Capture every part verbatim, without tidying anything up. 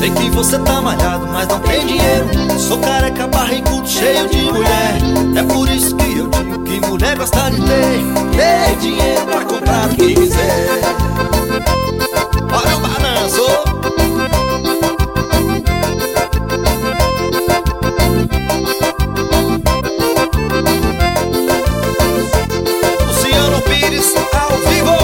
Sei que você tá malhado, mas não tem dinheiro. Sou careca, barrigudo, cheio de mulher. É por isso que eu digo que mulher gosta de ter ter dinheiro pra comprar o que quiser. Olha o balanço. Luciano Pires ao vivo.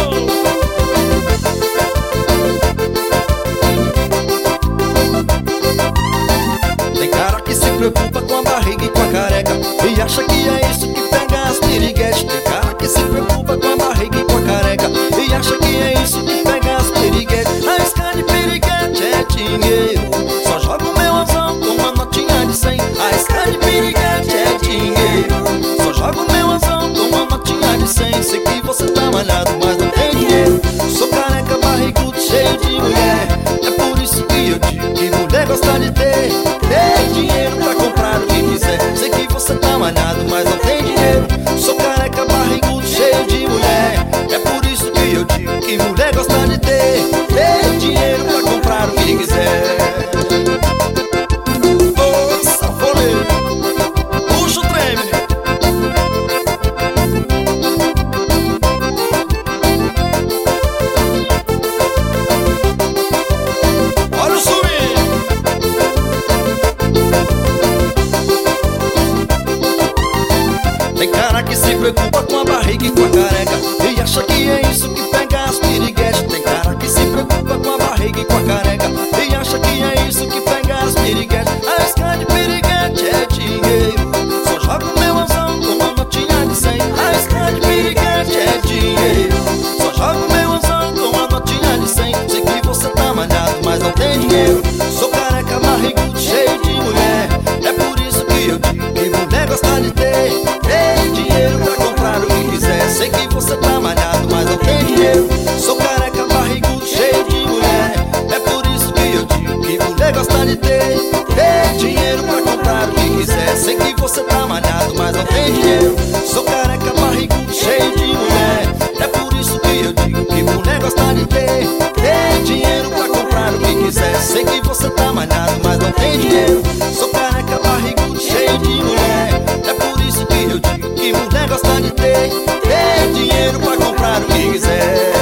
Tem cara que se preocupa com a barriga e com a careca e acha que é isso que pega as piriguetes. Tem cara que se preocupa com a barriga e com a careca e acha que é isso que pega as piriguetes. A isca de piriguete é dinheiro, só joga o meu anzão com uma notinha de cem. A isca de piriguete é dinheiro, só joga o meu anzão com uma notinha de cem. Sei que você tá malhado, mas não tem dinheiro. Sou careca, barrigudo, cheio de mulher. É por isso que eu digo que mulher gosta de ter ter dinheiro pra comprar o que quiser. Sei que você tá malhado, mas não tem dinheiro. Sou careca, barrigudo, cheio de mulher. É por isso que eu digo que mulher gosta de ter ter dinheiro pra comprar o que quiser. Ô, sanfoneiro, puxa o treme. Olha o swing. Tem cara que se preocupa com a barriga e com a careca e acha que é isso que pega as piriguetes. Tem cara que se preocupa com a barriga e com a careca e acha que é isso que pega as piriguetes. A isca de piriguete é dinheiro, só joga o meu anzão com uma notinha de cem. A isca de piriguete é dinheiro, só joga o meu anzão com uma notinha de cem. Sei que você tá malhado, mas não tem dinheiro. Sou careca, barrigudo, cheio de mulher. É por isso que eu digo que mulher gosta de ter ter dinheiro pra comprar o que quiser. Sei que você tá malhado, mas não tem dinheiro. Sou careca, barrigudo, cheio de mulher. É por isso que eu digo que mulher gosta de ter ter dinheiro pra comprar o que quiser. Sei que você tá malhado, mas não tem dinheiro. Sou careca, barrigudo, cheio de mulher. É por isso que eu digo que mulher gosta de ter ter dinheiro pra comprar o que quiser. Sei que você tá malhado, mas não tem dinheiro. Sou careca, barrigudo, cheio de mulher. É por isso que eu digo que mulher gosta de ter ter dinheiro pra comprar o que quiser.